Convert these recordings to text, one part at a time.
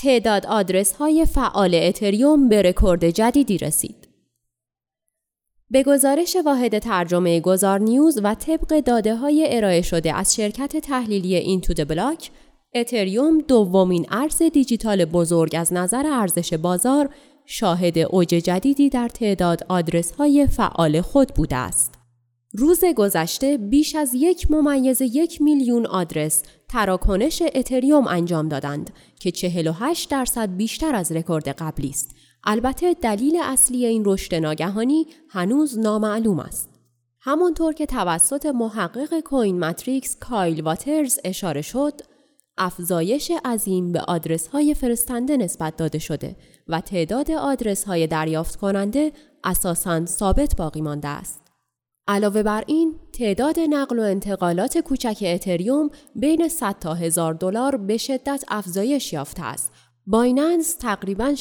تعداد آدرس‌های فعال اتریوم به رکورد جدیدی رسید. به گزارش واحد ترجمه گذار نیوز و طبق داده‌های ارائه شده از شرکت تحلیلی اینتو د بلاک، اتریوم دومین ارز دیجیتال بزرگ از نظر ارزش بازار شاهد اوج جدیدی در تعداد آدرس‌های فعال خود بوده است. روز گذشته بیش از 1.1 میلیون آدرس تراکنش اتریوم انجام دادند که 48% بیشتر از رکورد قبلی است. البته دلیل اصلی این رشد ناگهانی هنوز نامعلوم است. همانطور که توسط محقق کوین ماتریکس کایل واترز اشاره شد، افزایش عظیم به آدرس‌های فرستنده نسبت داده شده و تعداد آدرس‌های دریافت کننده اساساً ثابت باقی مانده است. علاوه بر این، تعداد نقل و انتقالات کوچک اتریوم بین 100 تا $1000 به شدت افزایش یافته است. بایننس تقریباً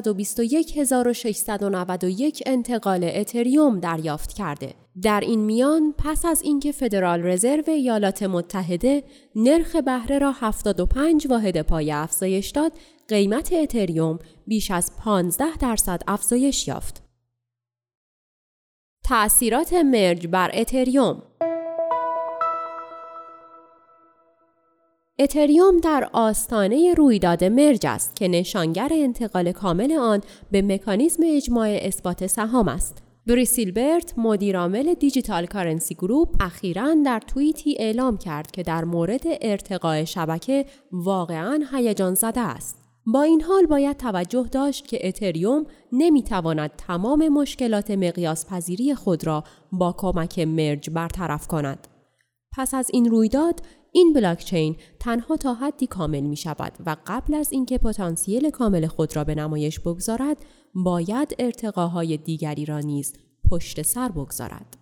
621,691 انتقال اتریوم دریافت کرده. در این میان پس از اینکه فدرال رزرو ایالات متحده نرخ بهره را 75 واحد پایه افزایش داد، قیمت اتریوم بیش از 15% افزایش یافت. تأثیرات مرج بر اتریوم. اتریوم در آستانه رویداد مرج است که نشانگر انتقال کامل آن به مکانیزم اجماع اثبات سهام است. بری سیلبرت، مدیرعامل دیجیتال کارنسی گروپ، اخیراً در توییتی اعلام کرد که در مورد ارتقاء شبکه واقعاً هیجان زده است. با این حال باید توجه داشت که اتریوم نمیتواند تمام مشکلات مقیاس پذیری خود را با کمک مرج برطرف کند. پس از این رویداد، این بلاکچین تنها تا حدی کامل می شود و قبل از اینکه پتانسیل کامل خود را به نمایش بگذارد، باید ارتقاهای دیگری را نیز پشت سر بگذارد.